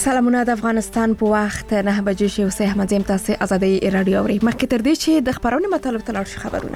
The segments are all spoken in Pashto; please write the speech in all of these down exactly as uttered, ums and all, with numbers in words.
سلامونه د افغانستان په وخت نه بجې شو سه احمد زم تاسو ازادي رادیو اوري مخکې تر دې چې د خبرونو مطلب تلل شي خبرونه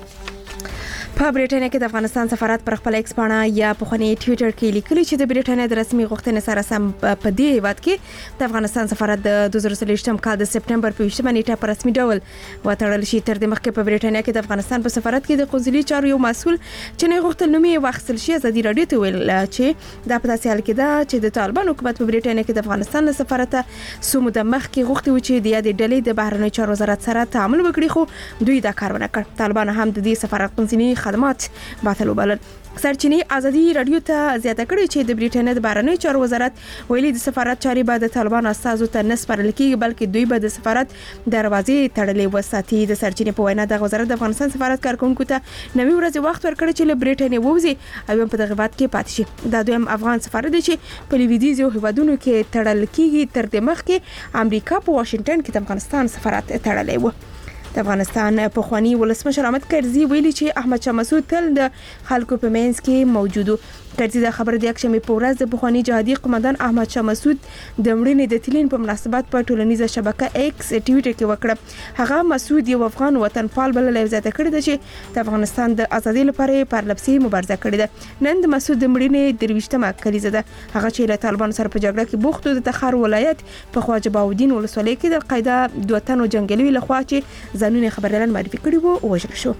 په برېټانیا کې د افغانستان سفارت پر خپل ایکس پاڼه یا په خوني ټوئیټر کې لیکلي چې د برېټانیا د رسمي غوښتنې سره سم په دې هیواد کې د افغانستان سفارت د دوه زره څلوېښتم کال د سپټمبر په ویشتمه نیټه په رسمي ډول وتړل شي. تر دې مخکې په برېټانیا کې د افغانستان په سفارت کې د قونسلي چارو یو مسؤل چې نه غوښتل نومي واخیستل شي ازادي رادیو ته ویل چې دا په داسې حال کې ده چې د طالبان حکومت په برېټانیا کې د افغانستان له سفارت سمو د مخ کې غوښتي و چې د یادې ډلې د بهرنی چارو وزارت سره تعامل وکړي خو دوی دا کار ونه کړ. طالبان هم د دې سفارت قونسلي خدمات باطل وبلل. سرچینې ازادي رادیو ته زیاته کړې چې د برېټانیا د بهرنی چارو وزارت ویلي د سفارت چاري به د طالبان استازو ته نه سپارل کېږي بلکې دوی به د سفارت دروازې تړلې وساتي. د سرچینې په وینا د وزارت د افغانستان سفارت کارکونکو ته نوي ورځ وخت ورکړی چې له برېټانیا ووځي او په دغه هیواد کې پاتې شي. دا دویم افغان سفارت دی چې په لویدیځو هیوادونو کې تړل کېږي. تر دې مخکې امریکا په واشنگټن کې د افغانستان سفارت تړلی و. د افغانستان په خواني ولسمشر احمد کرزي ویلي چې احمد شاه مسعود تل د خلکو په منځ کې موجود و. کرزي د خبر د یکشنبه په ورځ د بخواني جهادي قومندان احمد شاه مسعود د مړینې د تلین په مناسبت په ټولنیزه شبکه ایکس ټوئیټر کې وکړه. هغه مسعود یو افغان وطنپال بلل او زیاته کړی دی چې د افغانستان د ازادۍ لپاره پرلپسې مبارزه کړې ده. نن د مسعود د مړینې درویشتمه کلیزه ده. هغه چې له طالبان سره په جګړه کې بوخت د تخار ولایت په خواجه باودین ولسوالۍ کې د قاعده دوه تنو جنگلوي لخوا چې ځانونه خبرلن معرفي کړي وو وژل شو.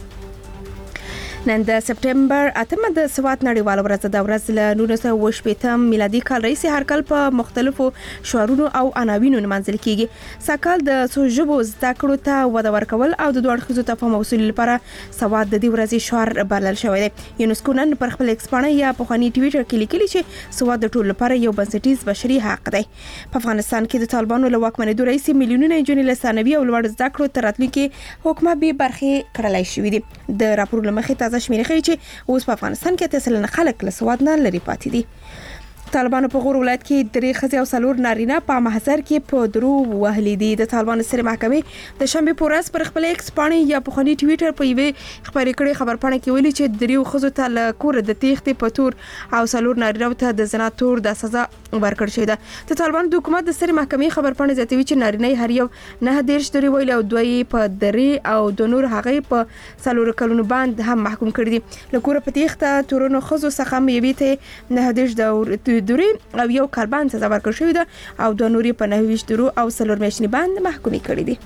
نن د سپټمبر اتمه د سواد نړیوال ورځ د ورځ له نولس سوه اوه شپېته میلادي کال رئیس هر کال په مختلفو شعارونو او عناوینو نمانځل کیږي. ساکال د څو ژبو زده کړو ته وده ورکول او د دوه اړخیزو تفاهم وصول لپاره سواد د دې ورځې شعار بلل شوی دی. یونسکو نن پر خپل ایکس پاڼه یا په خواني ټوئیټر کې لیکلي چې سواد د ټولو لپاره یو بنسټیز بشري حق دی. په افغانستان کې د طالبانو له واکمنۍ رئیس میلیونونه نجونې له ثانوي او لوړ زده کړو تر راتلونکي حکومت به برخې کړلای شوې دي. د راپور لمخې شمیرې ښیي چې اوس په افغانستان کې اته سلنه خلک له سواد نه لري پاتې دي. طالبانو په غور ولایت کې درې ښځې او څلور نارینه په محضر کې په درو وهلي دي. د طالبانو سره محکمې د شنبه په ورځ پر خپل ایکس پاڼه یا په خوني ټوئیټر په یوه خبرې کړې خبر پاڼه کې ویلي چې دریو ښځو ته له کور د تېښتې په تور او څلور نارینه ته د زنا تور د سزا ورکړل شوې ده. د طالبانو د حکومت د سره محکمې خبر پاڼه زیاتوي چې نارینه هر یو نه دیرش درې ویل او دوی په درې او د نور هغه په څلور کلونو باندې هم محکوم کړي دي. له کور په تېښته تورونو ښځو څخه یوې ته نه دیرش د دوری او یو کال باندې سزا ورکړل شوې ده او د نوري په نه ویشت درو او څلور میاشتې باندې محکومې کړي دي.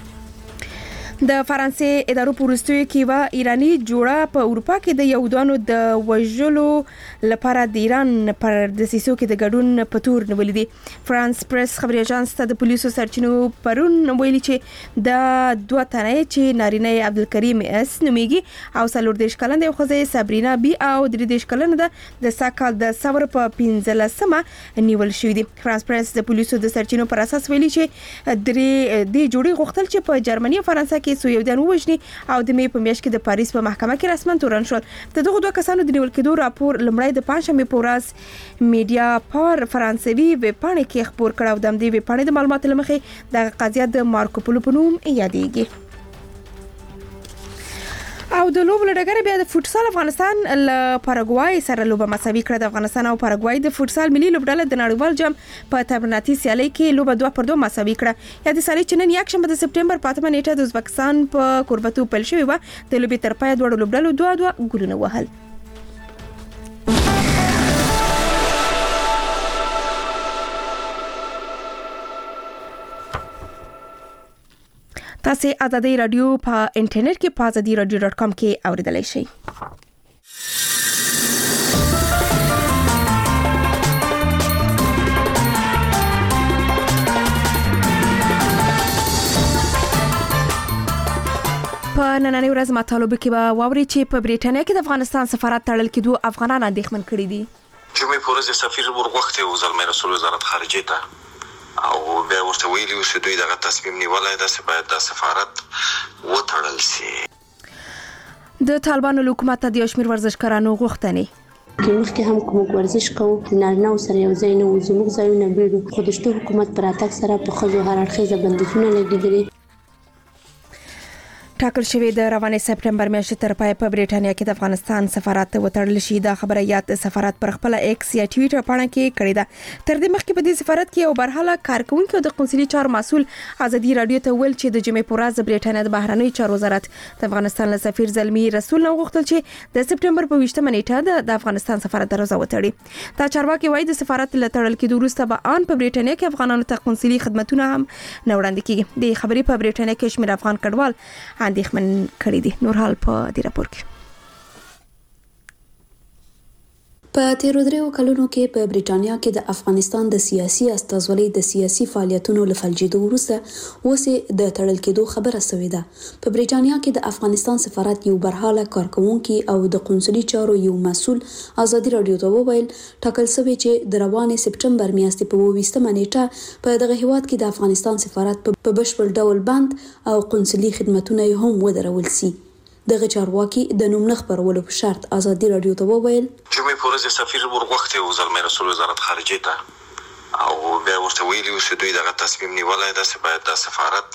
د فرانسې ادارو پولیسو کې و ایرانی جوړه په اروپا کې د یهودانو د وژلو لپاره د ایران پر دسیسو کې د ګډون په تور نیولې دي. فرانس پریس خبري اژانس ته د پولیسو سرچینو پرون ویلي چې د دوه تنه چې نارینه عبدالکریم اس نومیږي او څلور دیرش کلن د خوځې صبرینا بی او درې دیرش کلن د ساکال د ثور په پنځلسمه نیول شوې دي. فرانس پریس د پولیسو د سرچینو پر اساس ویلي چې درې د جوړي غوښتل چې په جرمني او فرانسه کې سو یو دن وژني او د می په میاشت کې د پاریس په محکمه کې رسمن تورن شول. د دغه دوه کسانو د نیول کېدو راپور لمړی د پنځمې په ورځ میډیا پر فرانسوي ویب پاڼه کې خبر کړه او د دې ویب پاڼې د معلوماتو لمخې د قضیه د مارکو پولو په نوم یادېږي. او د لوب لړګره بیا د فوتسال افغانستان له پاراګوای سره لوبه مساوي کړه. د افغانستان او پاراګوای د فوتسال ملي لوبډله د نړیوال جام په تبرناتي سیالي کې لوبه دوه پر دوه مساوي کړه. یا د سالي چنن یک شنبه د سپټمبر په اتمه نیټه د ازبکستان په کوربتو پیل شوی و. د لوبې تر پای دوه لوبډلو دوه دوه ګولونه وهل. تاسو ازادي رادیو په انټرنیټ کې په ازادي رادیو ډاټ کام کې اوریدلای شئ. په نننۍ ورځ مطالبه کې به واوري چې په برېټانیا کې د افغانستان سفارت تړل کېدو افغانان اندېښمن کړي دي. جمعې په ورځ سفیر ورغوښتي او زلمي رسول وزارت خارجه ته او بیا ورته ویلي و چې دوی دغه تصمیم نیولای دی چې باید د سفارت وتړل شي. د طالبانو حکومت د یو شمېر ورزشکارانو غوښتنې کې مخکې هم کوم ورزش کوو نارینه سره یو ځای نه و زموږ ځایونه بیړو خو د شته حکومت پر اتاک سره په خځو هر اړخیزه بندیزونه لګېدلي. ټاکل شوی د روانې سپټمبر میاشتې تر پای په بریټانیا کې د افغانستان سفارت وتړل شي. دا خبره یاد سفارت پر خپل ایکس یا ټویټر باندې کې کړې ده. تر دې مخکې په دې سفارت کې یو برحاله کارکونکو د قونسلي چارو مسؤل ازادي رادیو ته ویل چې د جمعې په ورځ بریټانیا د بهرنیو چارو وزارت د افغانستان له سفیر زلمی رسول نو غوښتل چې د سپټمبر په ویشتمه نیټه د افغانستان سفارت دروازه وتړي. دا چارواکي وایي د سفارت له تړل کېدو وروسته به ان په بریټانیا کې افغانانو ته قونسلي خدماتونه هم نه وړاندې کیږي. د خبرې په بریټانیا کې شمېر افغان کډوال اندېښمن کړي دي. نور حال په دې راپور کې په تیرو دریو کلونو کې په بریټانیا کې د افغانستان د سیاسي استازولۍ د سیاسي فعالیتونو له فلجېدو وروسته اوسې د تړل کېدو خبره شوې ده. په بریټانیا کې د افغانستان سفارت یو برحاله کارکونکي او د قونسلي چارو یو مسؤل ازادي رادیو ته وویل ټاکل شوی چې د روانې سپټمبر میاشتې په ویشتمه نیټه په دغه هیواد کې د افغانستان سفارت په بشپړ ډول بند او قونسلي خدماتونه هم ودرول شي. دغه چارواکي د نوم نه خبرولو په شرط ازادي رادیو ته وویل جمعې په ورځ سفیر ورغوښتي او زلمی رسول وزارت خارجه ته او بیا ورته ویلي چې دوی دغه تصمیم نیولای دی چې باید د سفارت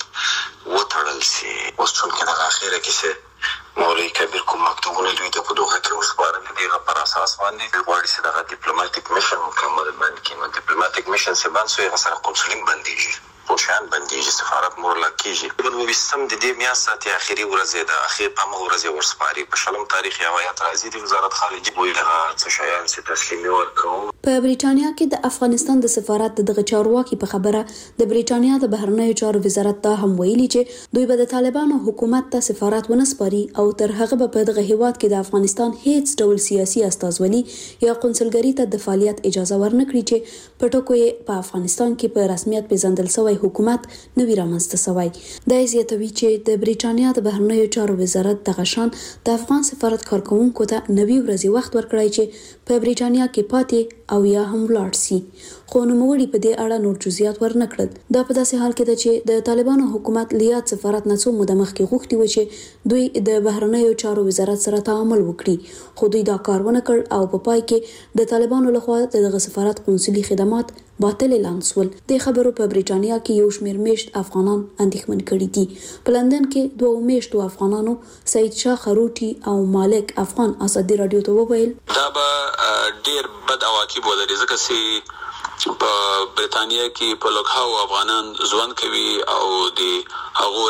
وتړل شي. اوس څنګه د اخیره کې چې مولوی کبیر کوم مکتوبونه دوی ته په دوه کې وسپارل دي په اساس باندې غواړي چې دغه ډیپلوماټیک میشن مکمل باندې نو ډیپلوماټیک میشن څه باندې سوی غسر قونسلینګ باندې پوشان بندیږي سفارت مور لکېږي. په ویشتم د دې میاشتې اخیری ورځ ده اخیر په مو ورځ ورسپاري په شلم تاریخ یو یا ترازی د وزارت خارجه ویل څه شایان چې تسلیمي ورکړو. په بریټانیا کې د افغانستان د سفارت دغه چارواکي په خبره د بریټانیا د بهرنیو چارو وزارت ته هم ویلي چې دوی به د طالبانو حکومت ته سفارت ونسپاري او تر هغه به په دغه هیواد کې د افغانستان هیڅ ډول سیاسي استازولي یا قونسلګری ته د فعالیت اجازه ورنکړي چې په ټکو یې په افغانستان کې په رسمیت پیژندل شوی حکومت نوی رامنځته شوی. دا زیاتوي چې د بریټانیا د بهرنیو چارو وزارت دغه شان د افغان سفارت کارکونکو ته نوی ورځي وخت ورکړی چې په بریټانیا کې پاتې او یا هم لاړ شي. خو نوموړي په دې اړه نور جزئیات ورنکړل. دا په داسې حال کې ده چې د طالبانو حکومت لیاد سفارت نه څو موده مخکې غوښتي و چې دوی د بهرنیو چارو وزارت سره تعامل وکړي خو دوی دا کار ونه کړ او په پای کې د طالبانو لخوا دغه سفارت قونسلي خدمات باطل اعلان شول. د خبرو په بریټانیا کې یو شمېر میشت افغانان اندېښمن کړي دي. په لندن کې دوه میشتو افغانانو سید شاه خروټي او مالک افغان ازادي رادیو ته وویل دا به ډیر بد عواقب ولري ځکه چې په بریټانیا کې په لوکهاو افغانان ژوند کوي او د هغو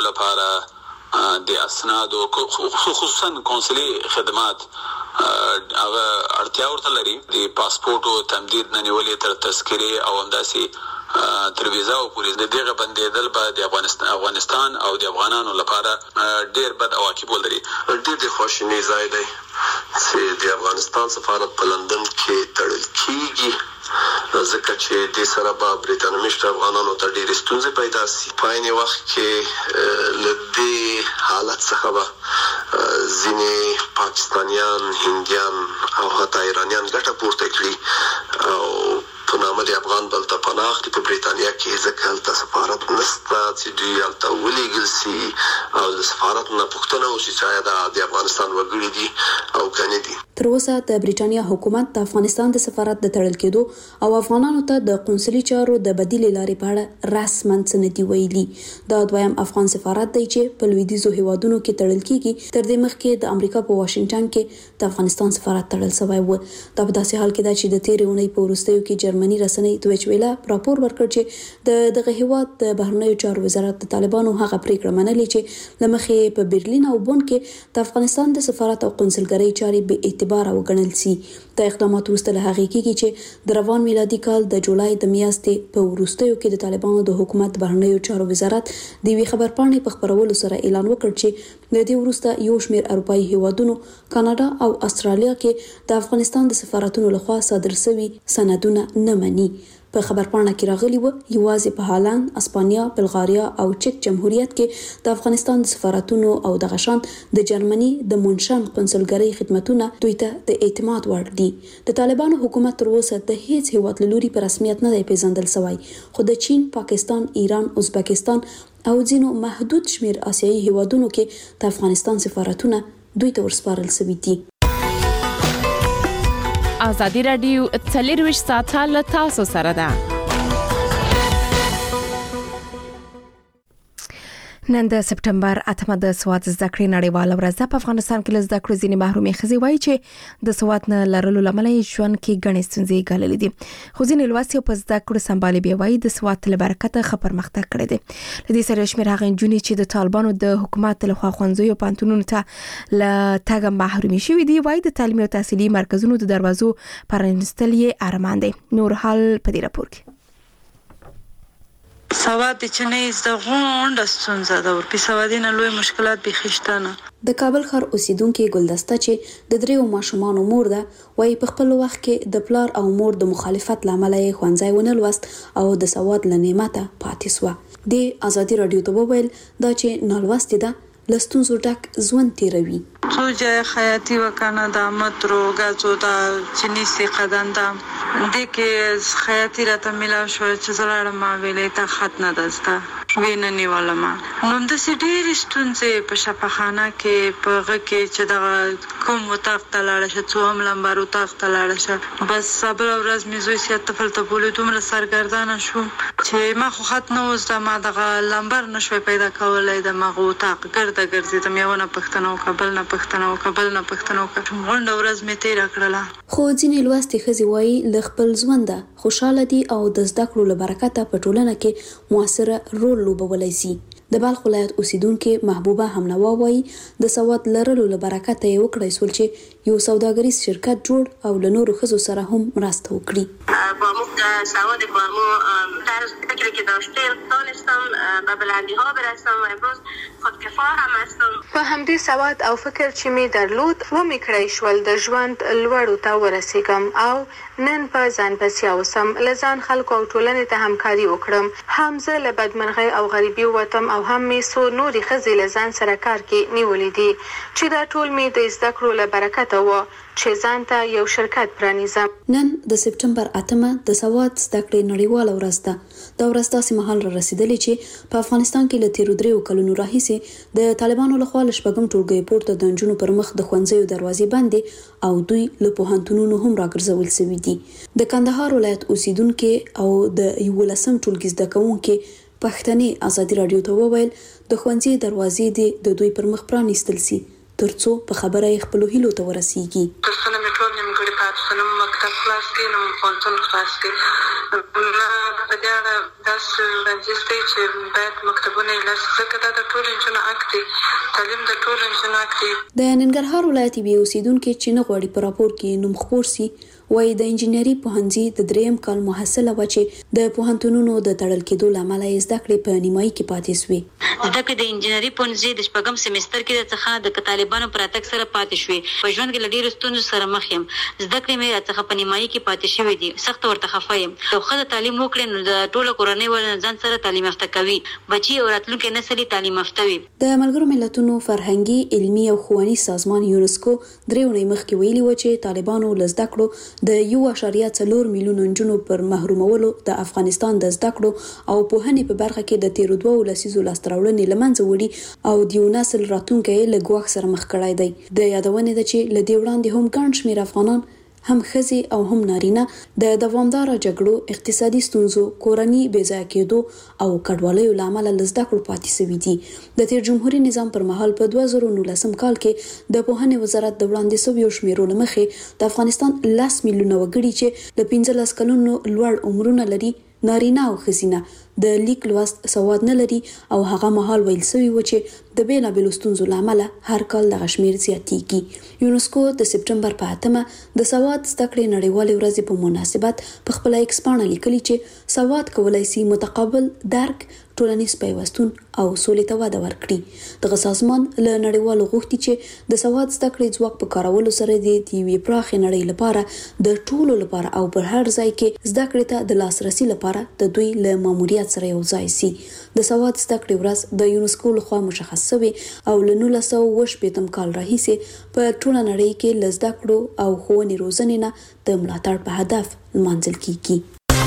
لپاره د اسنادو خصوصا قونسلي خدمات هغه اړتیا ورته لري. د پاسپورټو تمدید نه نیولې تر تذکرې او همداسې تر ویزا پورې د دغه بندیدل به د افغانستان افغانستان او د افغانانو لپاره ډیر بد عواقب ولري. ډیر د خوشنۍ ځای دی چې د افغانستان سفارت په لندن کې تړل کیږي ځکه چې د سره به بریټانوي افغانانو ته ډېرې ستونزې پیدا شي. په عین وخت کې له دې حالت څخه به ځینې پاکستانیان هندیان او حتی ایرانیان ګټه پورته کړي او په نامه د افغان بل ته پناه اخلي په بریټانیا کې ځکه هلته سفارت نشته چې دوی هلته ولیږل شي او د سفارت نه پوښتنه وشي چې آیا د افغانستان وګړي دي او که نه دي. تر اوسه د بریټانیا حکومت د افغانستان د سفارت د تړل کېدو او افغانانو ته د قونسلي چارو د بدیلې لارې په اړه رسماً څه نه دي ویلي. دا دویم افغان سفارت دی چې په لویدیځو هیوادونو کې تړل کېږي. تر دې مخکې د امریکا په واشنګټن کې د افغانستان سفارت تړل شوی و. دا په داسې حال کې ده چې د تېرې اونۍ په وروستیو کې جرمني رسنۍ دویچ ویله راپور ورکړ چې د دغه هیواد د بهرنیو چارو وزارت د طالبانو هغه پریکړه منلې چې له مخې په برلین او بون کې د افغانستان د سفارت او قونسلګرۍ چارې به اعتبار وګڼل شي. د اقداماتو وروسته له هغې کېږي چې د روان میلادي کال د جولای د میاشتې په وروستیو کې د طالبانو د حکومت بهرنیو چارو وزارت د یوې خبرپاڼې په خپرولو سره اعلان وکړ چې د دې وروسته یو شمېر اروپایي هیوادونو کاناډا او استرالیا کې د افغانستان د سفارتونو لخوا صادر شوي سندونه نه مني. په خبرپاڼه کې راغلي و یوازې په هالند، اسپانیا، بلغاریا او چک جمهوریت کې د افغانستان د سفارتونو او د غشان د جرمني د مونشن قونسلګرۍ خدماتونه دوی ته د اعتماد وړ دي. د طالبانو حکومت تر اوسه د هیڅ هیواد له لوري په رسمیت نه دی پیژندل شوی خو د چین، پاکستان، ایران، ازبکستان او ځینو محدود شمیر آسیایي هیوادونو کې د افغانستان سفارتونه دوی ته ورسپارل شوي دي. ازادي رادیو څلرویشت ساعته له تاسو سره ده. نن د سپټمبر اتمه د سواد زده کړې نړیواله ورځ ده. په افغانستان کې له زده کړې ځینې محرومې ښځې وایي چې د سواد نه لرلو لامل یې ژوند کې ګڼې ستونزې ګاللې دي. خو ځینې لوستي په زده کړو سمبالې بیا وایي د سواد له برکته ښه پرمختګ کړی دی. له دې سره شمېر هغه نجونې چې د طالبانو د حکومت لخوا ښوونځیو او پوهنتونونو ته له تګه محرومې شوي دي، وایي د تعلیمي او تحصیلي مرکزونو د دروازو پرانیستل یې ارمان دی. نور حال په دې راپور کې. سواد چې نه زده غونډه ستونزه ده، ورپسې سوادینه لوی مشکلات بخښتنه. د کابل ښار اوسیدونکو ګلدسته چې د دریو ماشومانو مور ده، وايي په خپل وخت کې د پلار او مور د مخالفت لامل یې ښوونځی ونه لوست او د سواد له نعمته پاتې سوه. د ازادي رادیو ته وویل دا چې نالوستې ده لستونزو ډک ژوند تیروي. څو جای خیاطي وکنه د مترو غاځو د چنيسي قداندا د کې خیاطي راته ملاو شو چې زړه ما ویلې ته خط نه دسته وینه نیولم. نو د سډیر ستونزې په شفاخانه کې په غ کې چې د کوم وطاق ته لاړ شه څوم لمبر وطاق ته لاړ شه بس صبر ورځ مې زوی سیاست فلته بوله دومره سرګردانه شو چې ما خو خط نه وزده، ما دغه لمبر نشوي پیدا کولای د مغه وطاق ګرځه ګرځیدم یو نه پښتنو قبل نه پښتنو قبل نه پښتنو غونډه ورځ مې تیر کړله. خو ځینې لوستي ښځې وایي له خپل ژونده خوشاله دي او د زده کړو له برکته په ټولنه کې موثره رول لوبولی شي. د بلخ ولایت اوسیدونکو محبوبه همنوا وایي د سواد لرلو له برکته یې وکړای سول چې یو سوداګریز شرکت جوړ او له نورو ښځو سره هم مرسته وکړي. با موقع سواد کارمو در فکر که داشتیم دانستم به بلندی ها برسم و امروز خودکفا هم هستم. په همدې سواد او فکر چې می درلود و می کړی شول د ژوند لوړو ته ورسېږم او نن په ځان بسیا وسم، لزان خلکو او ټولنې ته همکاري وکړم. هم زه له بدمرغۍ او غریبي ووتم او هم می سو نوري ښځې له ځان سره کار کې نیولې دي چې دا ټول می د زده کړو له برکته و چې ځان ته یو شرکت پرانیزم. نن د سپټمبر اتمه د سواد زده کړې نړیواله ورځ ده. دا ورځ داسې مهال را رسیدلې چې په افغانستان کې له تیرو دریو کلونو راهیسې د طالبانو لخوا له شپږم ټولګي پورته د نجونو پر مخ د ښوونځیو دروازې بندې او دوی له پوهنتونونو هم راګرځول شوي دي. د کندهار ولایت اوسیدونکو او د یولسم ټولګي زده کوونکو پښتني ازادي رادیو ته وویل د ښوونځي دروازې دي د دوی پر مخ پرانیستل شي ترڅو په خبره یې خپل هیلو ته ورسیږي. ترڅو مې ټول نیمګړي پاتې شوم، مکتب خلاص کړ نو پوهنتون خلاص کړ. نه په دې اړه داسې وړاندیز دی چې باید مکتبونه یې لاس ځکه دا د ټولو نجونو حق دی، تعلیم د ټولو نجونو حق دی. د ننګرهار ولایت بیا اوسیدونکو چې نه غواړي په راپور کې نوم خپور شي وایي د انجینري پوهنځي د دریم کال محصله و چې د پوهنتونونو د تړل کېدو لامل یې زده کړې په نیمایي کې پاتې شوې. زده کړې د انجینري پوهنځي د شپږم سیمستر کې څخه د طالبانو پر اتک سره پاتې شوې. په ژوند کې ډېر ستونزو سره مخ یم. زده کړې مې راڅخه په نیمایي کې پاتې شوې دي. سخت ورته خفه یم. یو ښه تعلیم وکړي نو د ټولو کورنۍ ول ځان سره تعلیم یافته کوي، بچي او راتلونکي نسل تعلیم یافته وي. د ملګرو ملتونو فرهنګي علمي او ښوونیز سازمان یونسکو درې اونۍ مخکې ویلي و چې طالبانو له زده کړو د یو اشاریه څلور میلیون نجونو پر محرومولو د افغانستان د زده کړو او پوهنې په برخه کې د تیرو دوه لسیزو لاسته راوړنې له منځه وړي او د یو نسل راتلونکی له ګواښ سره مخ کړی دی. د یادونې ده چې له دې وړاندې هم ګڼ شمېر افغانان هم ښځې او هم نارینه د دوامداره جګړو، اقتصادي ستونزو، کورنۍ بې ځایه کېدو او کډوالیو له امله له زده کړو پاتې شوي دي. د تیر جمهوري نظام پر مهال په دوه زره نولسم کال کې د پوهنې وزارت د وړاندې شویو شمیرو له مخې د افغانستان لس میلیونه وګړي چې له پنځلس کلونو لوړ عمرونه لري نارینه او ښځینه د لیک لوست سواد نه لري او هغه مهال ویل شوی و چې د بیلابېلو ستونزو له امله هر کال دغه شمېر زیاتېږي. یونسکو د سپټمبر په اتمه د سواد زده کړې نړیوالې ورځې په مناسبت په خپله ایکس پاڼه لیکلي چې سواد کولی شي متقابل درک، ټولنیز پیوستون او سولې ته وده ورکړي. دغه سازمان له نړیوالو غوښتي چې د سواد زده کړې ځواک په کارولو سره د یوې پراخې نړۍ لپاره د ټولو لپاره او پر هر ځای کې زده کړې ته د لاسرسي لپاره د دوی له ماموریت سره یو ځای شي. د سواد زده کړې ورځ د یونسکو لخوا مشخص شوې او له نولس سوه اوه شپېتم کال راهیسې په ټوله نړۍ کې له زده کړو او ښوونې روزنې نه د ملاتړ په هدف لمانځل کیږي.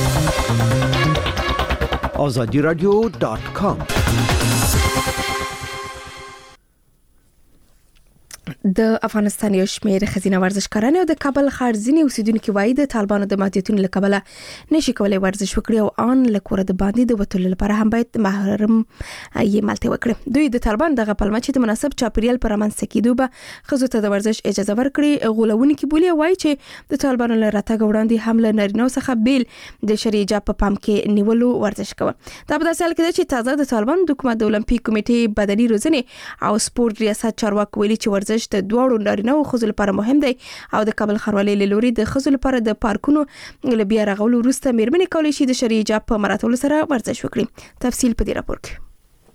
آزادی رادیو ډاٹ کام د افغانستان یو شمېر خزینه ورزشکاران او د کابل ښار ځینې اوسیدونکو وایي د طالبانو د محدودیتونو له کبله نشي کولای ورزش وکړي او ان له کوره د باندې د وتلو لپاره هم باید محرم یې ملاتړ وکړي. دوی د طالبان دغه پلمه چې د مناسب چاپیریال پر رامنځته کېدو به ښځو ته د ورزش اجازه ورکړي غولونکي بولي وایي چې د طالبانو له راتګ وړاندې هم له نارینه‌و څخه بیل د شرعي حجاب په پام کې نیولو ورزش کوي. دا په داسې حال کې ده چې تازه د طالبانو د حکومت د اولمپیک کمیټې بدني روزنې او سپورت ریاست چارواکي ویلي چې ورزش د دوړو نارینه او ښځو لپاره مهم دی او د کابل ښاروالۍ له لوري د ښځو لپاره د پارکونو له بیا رغولو وروسته میرمنې کولی شي د شرعي حجاب په مراعاتولو سره ورزش وکړي. تفصیل په دې راپور کې.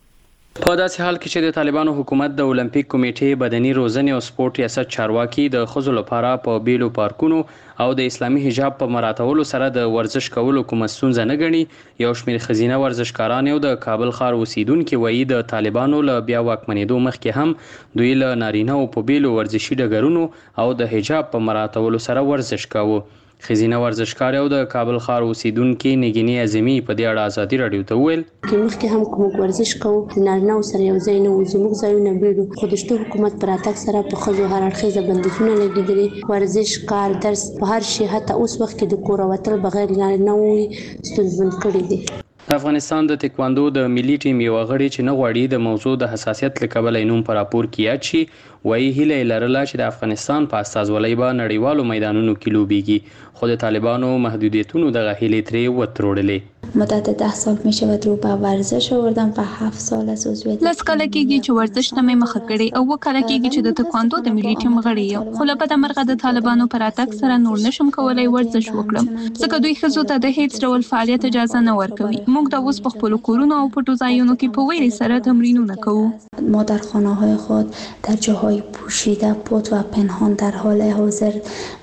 په داسې حال کې چې د طالبانو حکومت د اولمپیک کمیټې بدني روزنې او سپورت ریاست چارواکي د ښځو لپاره په بیلو پارکونو او د اسلامي حجاب په مراعاتولو سره د ورزش کولو کومه ستونزه نه ګڼي، یو شمېر ښځینه ورزشکاران او د کابل ښار اوسیدونکي وایي د طالبانو له بیا واکمنېدو مخکې هم دوی له نارینه‌و په بیلو ورزشي ډګرونو او د حجاب په مراعاتولو سره ورزش کاوه. خزینه ورزشکار او د کابل ښار اوسیدونکي نګینی اعظمي په دې اړه ازادي رادیو ته وویل چې مخکې هم کوم ورزش کوو نارینه سره یو ځای نه وو، زموږ ځایونه بیړو خو د شته حکومت پر راتګ سره په ښځو هر اړخیزه بندیزونه لګېدلي، ورزش کار درس په هر شي حتی اوس وخت کې د کوره وتل بغیر نارینه وي ستونزمن کړي دي. افغانستان د تکواندو د ملي ټیم یو غړي چې نه غواړي د موضوع د حساسیت له کبله نوم پر راپور کې یاد شي وایي هیله لرله چې د افغانستان په استازولۍ به نړیوالو میدانونو کې لوبیږي، خو د طالبانو محدودیتونو دغه هیلې ترې وتروړلې. مدت ده سال میشه و رو به ورزش آوردم و هفت سال از عضویت لس کاله کېږي چې ورزش ته مې مخه کړې او اووه کاله کېږي چې د تکواندو د ملي ټیم غړی یم، خو له بده مرغه د طالبانو په راتګ سره نور نشم کولی ورزش وکړم ځکه دوی ښځو ته د هیڅ ډول فعالیت اجازه نه ورکوي. موږ د اوس په خپلو کورونو او پټو ځایونو کې په ویرې سره تمرینونه کوو. ما در خانه‌های خود در جاهای پوشیده پت و پنهان در حال حاضر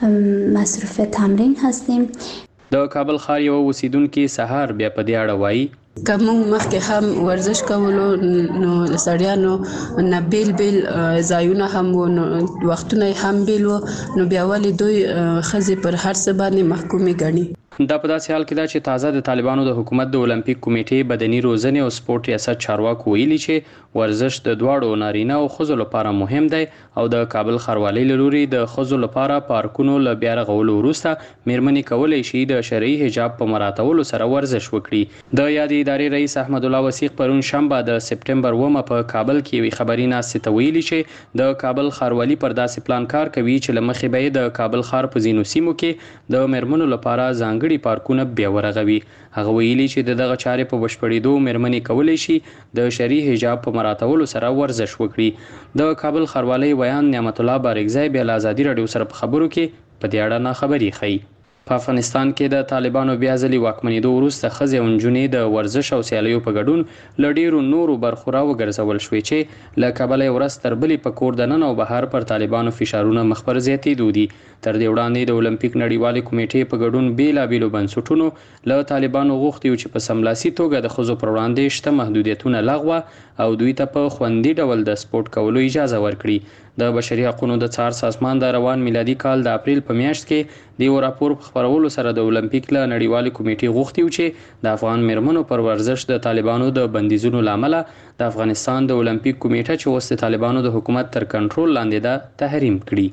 مصروف تمرین هستیم. د کابل ښار یو اوسیدونکي سهار بیا په دې اړه وایي که موږ مخکې هم ورزش کولو نو سړیانو نه بیل بیل ځایونه هم وو، نو وختونه هم بیل وو، نو بیا ولې دوی ښځې پر هر څه باندې محکومې ګڼي. دا په داسې حال کې ده چې تازه د طالبانو د حکومت د اولمپیک کمیټې بدني روزنې او سپورت ریاست چارواکو ویلي چې ورزش د دواړو نارینه او ښځو لپاره مهم دی او د کابل ښاروالۍ له لوري د ښځو لپاره پارکونو له بیا رغولو وروسته میرمنې کولی شي د شرعي حجاب په مراعاتولو سره ورزش وکړي. د یادې ادارې رئیس احمد الله وثیق پرون شنبه د سپټمبر اوومه په کابل کې یوې خبري ناستې ته ویلي چې د کابل ښاروالي پر داسې پلان کار کوي چې له مخې به یې د کابل ښار په ځینو سیمو کې د میرمنو لپاره ځانګړي پارکونه بیا ورغوي. هغه ویلي چې د دغه چارې په بشپړېدو میرمنې کولی شي د شرعي حجاب په مراعاتولو سره ورزش وکړي. د کابل ښاروالۍ ویان نعمت الله بارکزی بیا له ازادي راډیو سره په خبرو کې په دې اړه ناخبري ښیي. په افغانستان کې د طالبانو بیا ځلې واکمنېدو وروسته ښځې او نجونې د ورزش او سیالیو په ګډون له ډېرو نورو برخو راوګرځول شوې چې له کبله یې ورځ تر بلې په کور دننه او بهر پر طالبانو فشارونه مخ پر زیاتېدو دي. تر دې وړاندې د اولمپیک نړیوالې کمیټې په ګډون بېلابېلو بنسټونو له طالبانو غوښتي وو چې په سملاسي توګه د ښځو پر وړاندې شته محدودیتونه لغوه او دوی ته په خوندي ډول د سپورت کولو اجازه ورکړي. د بشري حقوقو د څار سازمان د روان میلادي کال د اپریل په میاشت کې د یو راپور په خپرولو سره د اولمپیک له نړیوالې کمیټې غوښتي وو چې د افغان میرمنو پر ورزش د طالبانو د بندیزونو له امله د افغانستان د اولمپیک کمیټه چې اوس د طالبانو د حکومت تر کنټرول لاندې ده تحریم کړي.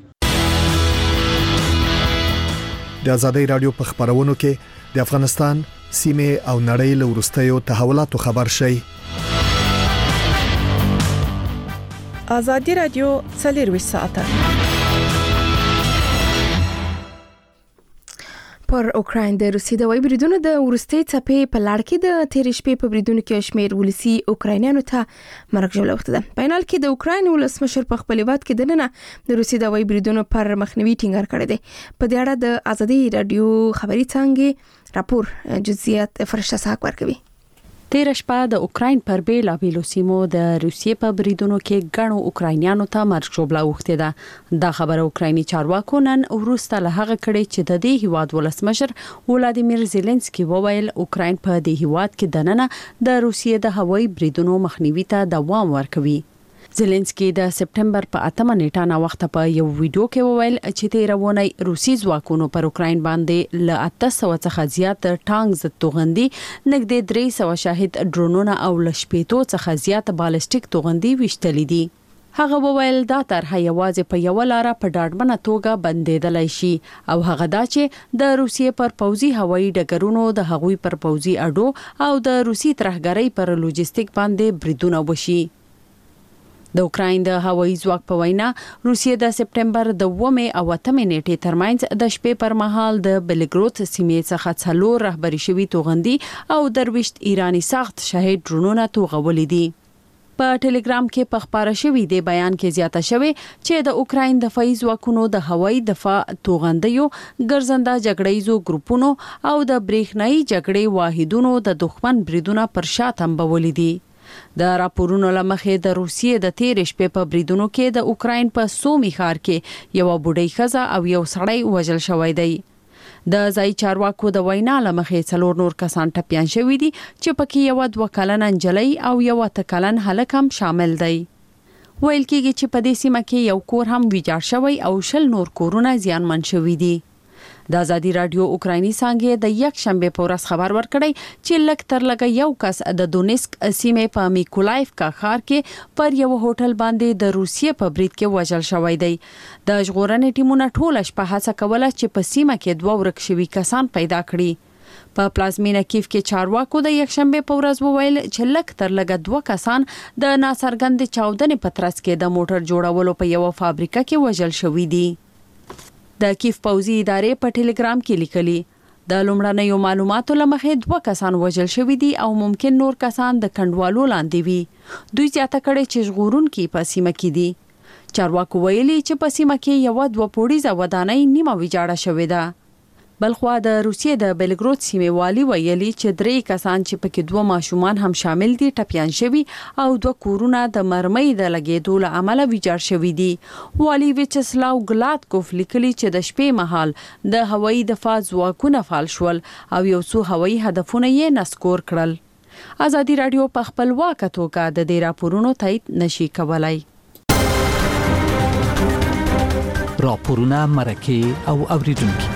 د ازادي رادیو په خبرونو کې د افغانستان سیمه او نړۍ له وروستیو تحولاتو خبر شي. ازادي رادیو څلور ساعته پر اوکراین د روسي د وای بریدونو د ورستي څپې په لړ کې د تیر شپې په بریدونو کې شمیر ولسی اوکراینانو ته مرګ ژوبل وخت ده. په انال کې د اوکراین ولسمشر په خپل واد کې د نن د روسي د وای بریدونو پر مخنیوي ټینګار کړی دی. په دې اړه د ازادي رادیو خبري څنګه راپور جزئیات فرشته ساک ورکوي. تیر شپه د اوکراین پر بیلا بیلو سیمو د روسیې په بریدونو کې ګڼو اوکراینیانو ته مرګ ژوبله وخته ده. دا خبره اوکرایني چارواکو نن وروسته له هغه کړي چې د دې هیواد ولسمشر ولادیمیر زيلنسکي وویل اوکراین په دې هیواد کې دننه د روسیې د هوایي بریدونو مخنیوي ته دوام ورکوي. زيلنسکي د سپټمبر په اتمه نیټه نا وخت په یو ویډیو کې وویل چې تیرونه روسي ځواکونو پر اوکراین باندې ل اته سوه څخه زیات ټانکس توغندي نږدې درې سوه شاهد ډرونونه او ل شپږ څخه زیات بالستیک توغندي وشتلې دي. هغه وویل دا طرحه یوازې په یو لار په ډاډمنه توګه بندیدلای شي او هغه دا چې د روسیې پر پوځي هوایي ډګرونو د هغوی پر پوځي اډو او د روسي ترهګرۍ پر لوجستیک باندې بریدونه وشي. د اوکراین د هوایي ځواک په وینا روسیې د سپټمبر د اوومې او اتمې نیټې ترمنځ د شپې پر مهال د بلګرود سیمې څخه څلور رهبري شوي توغندي او درويشت ایرانی سخت شهید ډرونونه توغولې دي. په ټلګرام کې په خبره شوې دی بیان کې زیاته شوې چې د اوکراین دفاعي ځواکونو د هوایي دفاع توغندیو ګرځنده جګړیزو ګروپونو او د برېښنايي جګړې واحدونو د دښمن بریدونه پر شا تنبولې دي. د راپورونو لمخې د روسیې د تیر شپې په بریدونو کې د اوکراین په سومي ښار کې یو بوډۍ ښځه او یو سړی وژل شوی دی. د ځای چارواکو د وینا لمخې څلور نور کسان ټپيان شوي دي چې پکې یو دوه کلن نجلۍ او یو اته کلن هلک هم شامل دی. ویل کېږي چې په دې سیمه کې یو کور هم ویجاړ شوی او شل نور کورونه زیانمن شوي دي. د ازادي رادیو اوکرایني څنګه د یک شنبه په ورځ خبر ورکړی چې لک تر لګ یو کس د دونیسک سیمې په میکولایف کا ښار کې پر یو هوټل باندې د روسیې په برید کې وژل شوی دی. د ژغورنې ټیمونه ټول شپه هڅه کوله چې په سیمه کې دوه ورک شوي کسان پیدا کړي. په پلازمینه کیف کې چارواکو د یک شنبه په ورځ وویل چې لک تر لګ دوه کسان د ناڅرګند چاودنې په ترڅ کې د موټر جوړولو په یو فابریکه کې وژل شوي دي. د کیف پوځي ادارې په ټلګرام کې لیکلي د لومړنیو معلوماتو لمخې دوه کسان وژل شوي دي او ممکن نور کسان د کندوالو لاندې وي. دوی زیاته کړي چې ژغورونکي په سیمه کې دي. چارواکو ویلي چې په سیمه کې یو دوه پوړیزه ودانۍ نیمه ویجاړه شوې ده. بلخوا د روسیې د بلګرود سیمې والی ویلي چې درې کسان چې پکې دوه ماشومان هم شامل دي ټپيان شوي او دوه کورونه د مرمۍ د لګېدو له امله ویجاړ شوي دي. والی ویچسلاو ګلاتکوف لیکلي چې د شپې مهال د هوایي دفاع ځواکونه فعال شول او یو څو هوایي هدفونه یې نسکور کړل. ازادي رادیو په خپلواکه توګه د دې راپورونو تایید نشي کولای. راپورونه مرکه او اوریدونکو.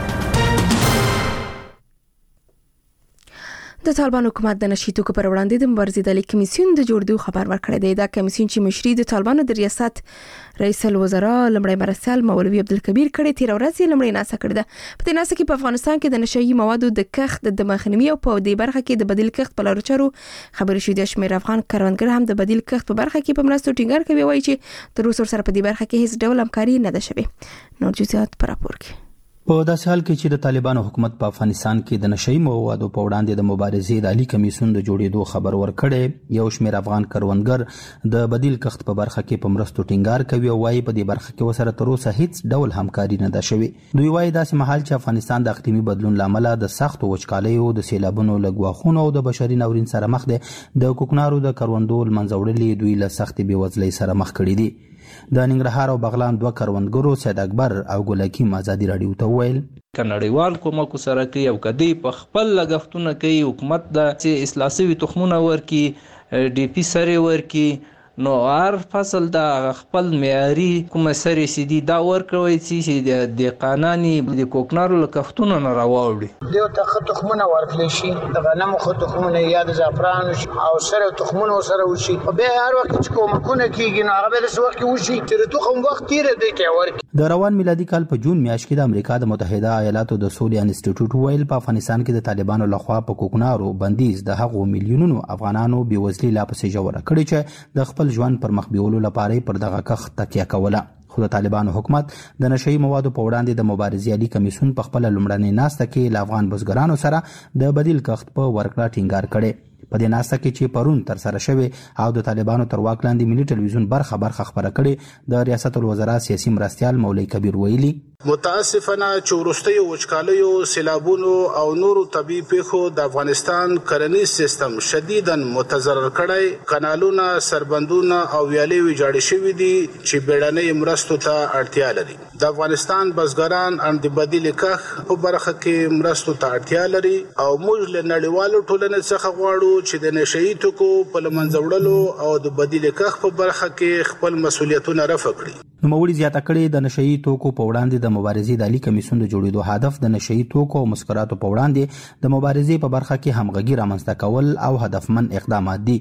د طالبان حکومت د نشي توکو پر وړاندې د مبارزې د کمیسیون د جوړېدو خبر ورکړی دی. دا کمیسیون چې مشري د طالبانو د ریاست رئیس الوزرا لمړی مرسل مولوي عبدالکبیر کړي تیر ورځ لمړی ناسه کړی ده. په دې ناسه کې په افغانستان کې د نشئی موادو د کښت د مخنیوي او په دې برخه کې د بدیل کښت په لارو چارو خبرې شوې. د شمیر افغان کروندګر هم د بدیل کښت په برخه کې په مرستو ټینګار کوي، وایي چې تر اوسه سره په دې برخه کې هیڅ ډول همکاري نه ده شوې. نور جزئیات پر راپور کې. په داسې حال کې چې د طالبانو حکومت په افغانستان کې د نشئی موادو په وړاندې د مبارزې د عالی کمیسیون د جوړېدو خبر ورکړی، یو شمېر افغان کروندګر د بدیل کښت په برخه کې په مرستو ټینګار کوي او وايي په دې برخه کې وسره تر اوسه هیڅ ډول همکاري نه ده شوې. دوی وايي داسې مهال چې افغانستان د اقلیمي بدلون لامل د سختو وچکالیو، د سیلابونو، لګواخونو او د بشري ناورین سره مخ دي، د کوکنارو د کروندو لمنځه وړلې دوی له سختې بېوزلۍ سره مخ کړي دي. د ننګرهار او بغلان دوه کروندګرو سید اکبر او ګل حکیم ازادي رادیو ته وویل کنړیوال کومک سره کوي او کدی په خپل لګښتونه کوي، حکومت د اصلاح شوي تخمونه ورکي، ډي پی سره ورکي، نو هر فصل د خپل معیاري کومه سره سیدي دا ورکوي چې د قانوني د کوکنارو لکښتونه نه راوړي. دیو ته تخمونه ورکړي شي، د غنمو خو تخمونه یا د زعفران او سره تخمونه سره وشي، او به هر وخت چې کومکونه کیږي نو هغه به د وخت وشي چې تخم وخت تیر دی کې ورکي. د روان میلادي کال په جون میاشت کې د امریکا د متحده ایالاتو د سولې انسټیټیوټ ویل په افغانستان کې د طالبانو لخوا په کوکنارو بندیز د هغو میلیونونو افغانانو بېوزلي لا پسې ژوره کړې چې د خپل ژوند پر مخ بیولو لپاره پر دغه کښت تکیه کوله. خو د طالبانو حکومت د نشئی موادو په وړاندې د مبارزې عالی کمیسیون په خپل لومړنۍ ناسته کې له افغان بزګرانو سره د بدیل کښت په ورکړه ټینګار کړي. په دې ناسته کې چې پرون تر سره شوی او د طالبانو تر واک لاندې ملي ټلویزیون برخه برخه خبره کړي، د ریاست الوزرا سیاسي مرستیال مولوي کبیر ویلي متاسفانه چې وروستیو وچکالیو، سیلابونو او نورو طبیعي پیښو د افغانستان کرنیز سیستم شدیداً متضرر کړی، کانالونه، سربندونه او ویالې ویجاړې شوي دي چې بیړنۍ مرستو ته اړتیا لري. د افغانستان بزګران ان د بدیل کښت په برخه کې مرستو ته اړتیا لري او موږ له نړیوالو ټولنې څخه غواړو چې د نشئی توکو په لمنځه وړلو او د بدیل کښت په برخه کې خپل مسؤلیتونه رفع کړي. نوموړي زیاته کړې د نشئی توکو په وړاندې د مبارزې د عالی کمیسیون د جوړېدو هدف د نشئی توکو او مسکراتو په وړاندې د مبارزې په برخه کې همغږي رامنځته کول او هدفمن اقدامات دي.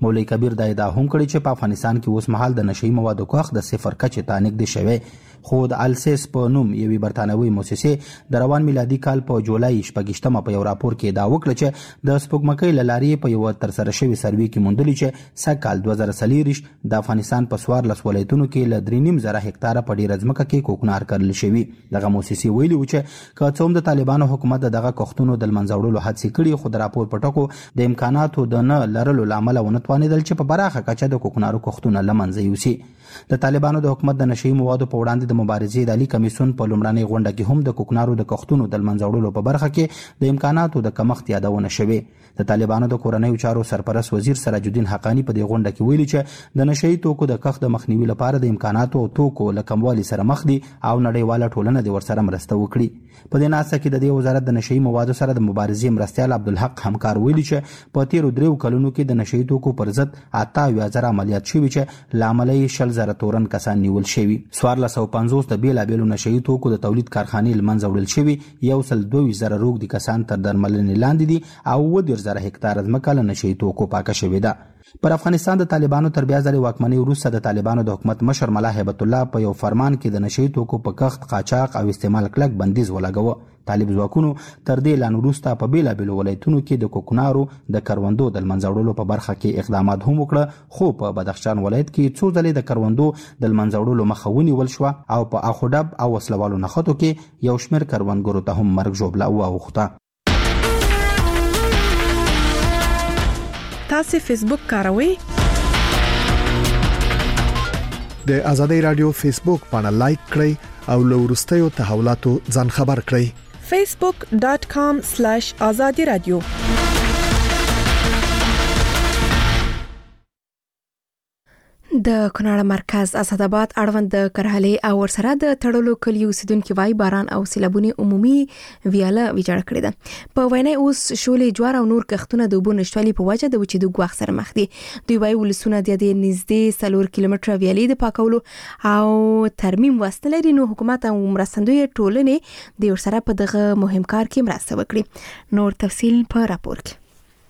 مولوی کبیر دا ادعا هم کړې چې په افغانستان کې اوس مهال د نشئی موادو کښت د صفر کچې ته نږدې شوی. خو د السیس په نوم یوې برتانوي مؤسسې د روان میلادي کال په جولای شپږشتمه په یو راپور کې ادعا وکړه چې د سپوږمکۍ له لارې په یو ترسره شوي سروې کې موندلي چې سږ کال دوه زره څلوېښت د افغانستان په څوارلس ولایتونو کې له درې نیم زره هکتاره په ډیره ځمکه کې کوکنار کرل شوي. دغه مؤسسې ویلي و چې که څه هم د طالبانو حکومت دغه کښتونو د له منځه وړلو هڅې کړي، خو د راپور په ټکو د امکاناتو د نه لرلو له امله ونه توانېدل چې په پراخه کچه د کوکنارو کښتونه له منځه یوسي. د طالبانو د حکومت د نشئی موادو په وړاندې د مبارزې د عالی کمیسیون په لومړنۍ غونډه کې هم د کوکنارو د کښتونو د منځه وړلو په برخه کې د امکاناتو د کمښت یادونه شوې. د طالبانو د کورنیو چارو سرپرست وزیر سراج الدین حقانی په دې غونډه کې ویلي چې د نشئی توکو د کښت د مخنیوي لپاره د امکاناتو او توکو له کموالي سره مخ دي او نړیواله ټولنه د ورسره مرسته وکړي. په دې ناسه کې د دې وزارت د نشئی موادو سره د مبارزې مرستیال عبدالحق همکار ویلي چې په تیرو دریو کلونو کې د نشئی توکو پر ضد اته اویا زره عملیات شوي چې له امله یې شل زره تورن کسان نیول شوي. څوارلس سوه پنځوس د بېلابېلو نشئی توکو د تولید کارخانې له منځه وړل شوي، یو سل دوه ویشت زره روږدي کسان تر درملنې لاندې دي او اووه دېرش زره هکتاره ځمکه له نشئی توکو پاکه شوې ده. پر افغانستان د طالبانو تر بیا ځلې واکمنۍ وروسته د طالبانو د حکومت مشر ملا هیبت الله په یو فرمان کې د نشئی توکو په کښت، قاچاق او استعمال کلک بندیز ولګاوه. طالب ځواکونو تر دې اعلان وروسته په بېلابېلو ولایتونو کې د کوکنارو د کروندو د منځه وړلو په برخه کې اقدامات هم وکړه، خو په بدخشان ولایت کې څو ځلې د کروندو د منځه وړلو مخه ونیول شوه او په اخوډب او وسلوالو نښتو کې یو شمېر کروندګرو ته هم مرګ ژوبله واوښته. تاسو فیسبوک کاروئ؟ د ازادۍ رادیو فیسبوک باندې لایک کړئ او له وروستیو تحولاتو ځان خبر کړئ. facebook dot com slash azadi radio. د کونړ مرکز اسداباد اړوند د کرهالي او ورسره د تړلو کلیو اوسیدونکو وای باران او سیلابونه عمومي ویاله ویجاړ کړی ده. په وینای اوس شولې جوار او نور کښتونه د وبو نشټوالي په وجه د وچېدو ګواښ سره مخ دي. دوی وای ولسونه د دې نږدې څلور کیلومتره ویالې د پاکولو او ترمیم وسته لري، نو حکومت او مرستندوی ټولنې د ورسره په دغه مهم کار کې مرسته وکړي. نور تفصیل په راپور کې.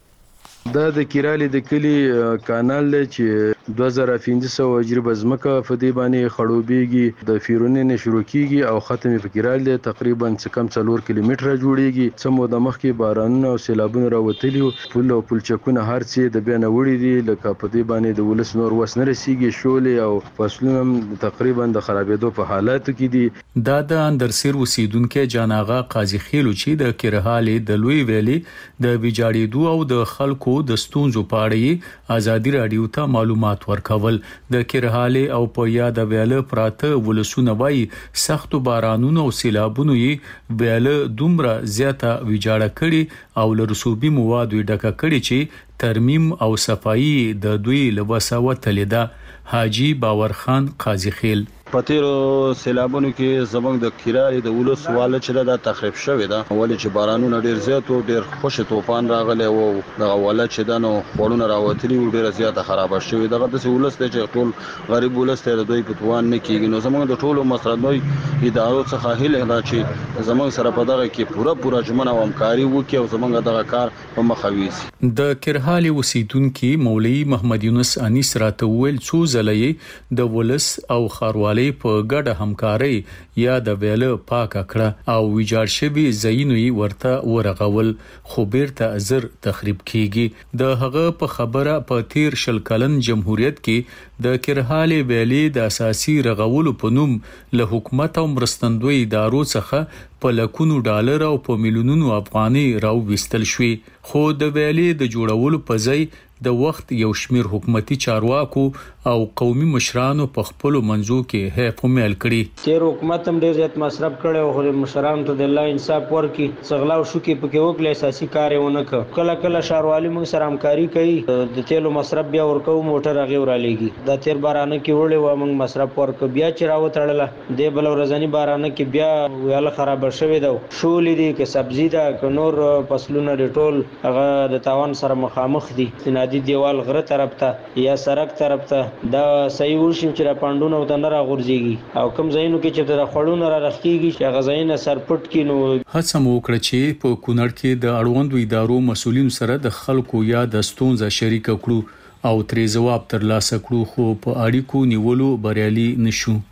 دا د کیرالي د کلی کانال دی چې دوه زره پنځه سوه جریبه ځمکه په دې باندې خړوبېږي، د فیرونې نه شروع کیږي او ختم په کیرال دی. تقریبا څه کم څلور کیلومتره جوړیږي. څه موده مخکې بارانونه او سیلابونه راوتلي وو، پل او پلچکونه هر څه د بیا نه وړي دي، لکه په دې باندې د ولس نور وس نه رسیږي. شولې او فصلونه تقریبا د خرابېدو په حالاتو کې دي. دا د اندرسیر اوسیدونکو جاناغه قاضي خیلو چې د کرهالي د لوی ویلي د ویجاړېدو او د خلکو د ستونزو په اړه ازادي رادیو ته معلومات ورکول. د کرهالي او په یاد ویاله پراته ولسونه وای سخت بارانونو او سیلابونو یې ویاله دومره زیاته ویجاړه کړي او له رسوبي موادو ډکه کړي چې ترمیم او صفایي د دوی لوسه وتلیده. حاجی باور خان قاضي خیل په تیرو سیلابونو کې زمونږ د کیرالي د ولس واله چې دا تخریب شوی دا ولې چې بارانونه ډیر زیات او ډیر خوش طوفان راغلی او د واله چې دا نو خورونه راوتلی او ډیر زیاته خراب شوی دغه د ولس ته ټول غریب ولس ته دوی په توان نه کیږي. نو زمونږ د ټولو مسردوی ادارو څخه هیله ده چې زمونږ سره په دغه کې پوره پوره جمنه او همکاري وکړي او زمونږ دغه کار په مخه ویسي. د کرهالي اوسیدونکو مولوی محمد یونس انیس راته ویل څو ځلې د ولس او خاروالي په ګډه همکاري یا د ویاله پاکه کړه او ویجاړ شوی ځایونه ورته ورغول، خو بیرته زر تخریب کیږي. د هغه په خبره په تیر شل کلن جمهوریت کې د کرهالي ویلې د اساسي رغولو په نوم له حکومت او مرستندوی ادارو څخه په لکونو ډالر او په میلیونونو افغاني راو وستل شوې، خو د ویلې د جوړولو په ځای د وخت یو شمیر حکومتي چارواکو او قومي مشرانو په خپل منځو کې هیڅ عمل کړی. تیر حکومت هم ډیر زیات مصرف کړي او خو مشرانو ته د الله انصاف ورکړي، څغلاو شو کې پکې وکړي، اساسي کار یې ونه کړ. کله کله شاروالي موږ سره همکاري کوي، د تیلو مصرف بیا ورکو، موټر هغه ورالېږي. د تیر بارانه کې وړي و موږ مصرف ورکړ، بیا چې راوتړله د بل ورځنی بارانه کې بیا ویاله خراب شوې ده. شولې دي کې سبزی ده که نور فصلونه د ټول هغه د تاوان سره مخامخ دي. د دیوال غره طرف ته یا سړک طرف ته دا صحیح ورشم چې را پاندونه او د نره غورځيږي او کوم ځایونو کې چې د خړونو را رخکیږي چې غزاینه سرپټ کینو. هڅه مو وکړه چې په کونړ کې د اړوندو ادارو مسولین سره د خلکو یا د ستونزې شریک کړو او ترې جواب ترلاسه کړو خو په اړیکو نیولو بریالي نشو.